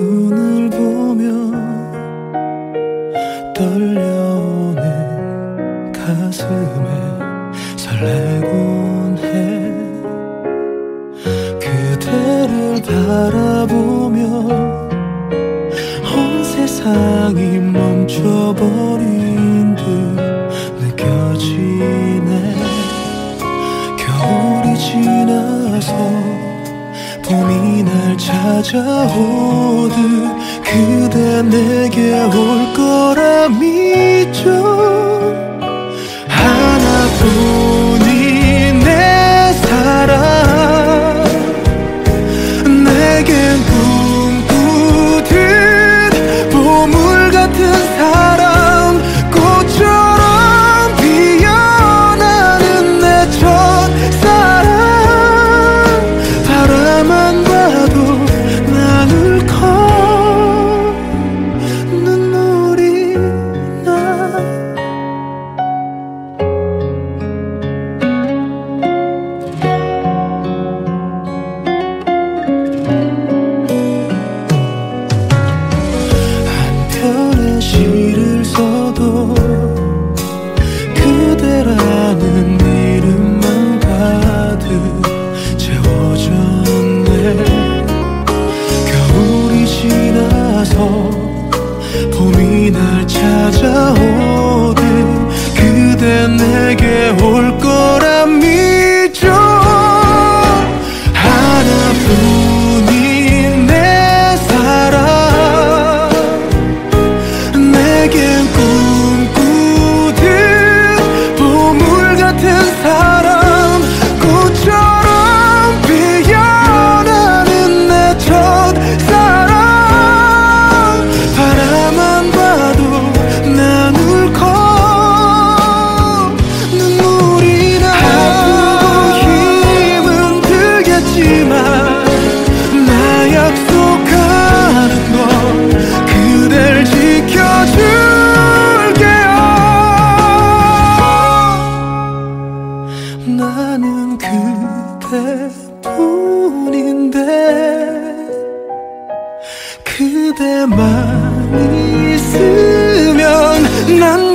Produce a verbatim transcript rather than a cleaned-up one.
눈을 보면 떨려오는 가슴에 설레곤 해. 그대를 바라보며 온 세상이 멈춰버린 듯 느껴지네. 겨울이 지나서 봄이 날 찾아오듯 그대 내게 올 거라 믿죠. 하나뿐인 내 사랑, 내겐 꿈꾸듯 보물 같은 사랑, 꽃처럼 피어나는 내 첫사랑. 바라만 봐도 난 울컥 눈물이 나. 한편의 시를 써도 그대라는 이름만 가득 채워졌네. 겨울이 지나서 봄이 날 찾아오듯 그대 내게 올 거라 믿죠. 하나뿐인 내 사랑, 내겐 꿈꾸듯 보물 같은 사랑, 꽃처럼 피어나는 내 첫사랑. 바라만 봐도 난 울컥 눈물이 나. 아프고 힘은 들겠지만 나 약속하는 건 그댈 지켜줄게요. 나는 그대뿐인데 그대만 있으면 난